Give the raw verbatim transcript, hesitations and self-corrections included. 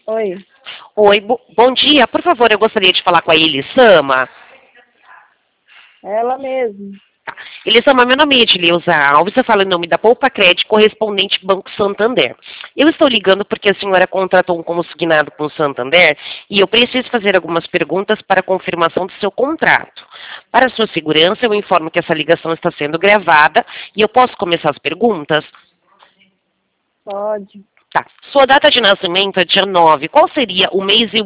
Oi. Oi, bo bom dia. Por favor, eu gostaria de falar com a Elisama. Ela mesmo. Tá. Elisama, meu nome é Edileuza Alves, eu falo em nome da Poupa Crédito, correspondente Banco Santander. Eu estou ligando porque a senhora contratou um consignado com o Santander e eu preciso fazer algumas perguntas para confirmação do seu contrato. Para sua segurança, eu informo que essa ligação está sendo gravada e eu posso começar as perguntas? Pode. Tá. Sua data de nascimento é dia nove. Qual seria o mês e o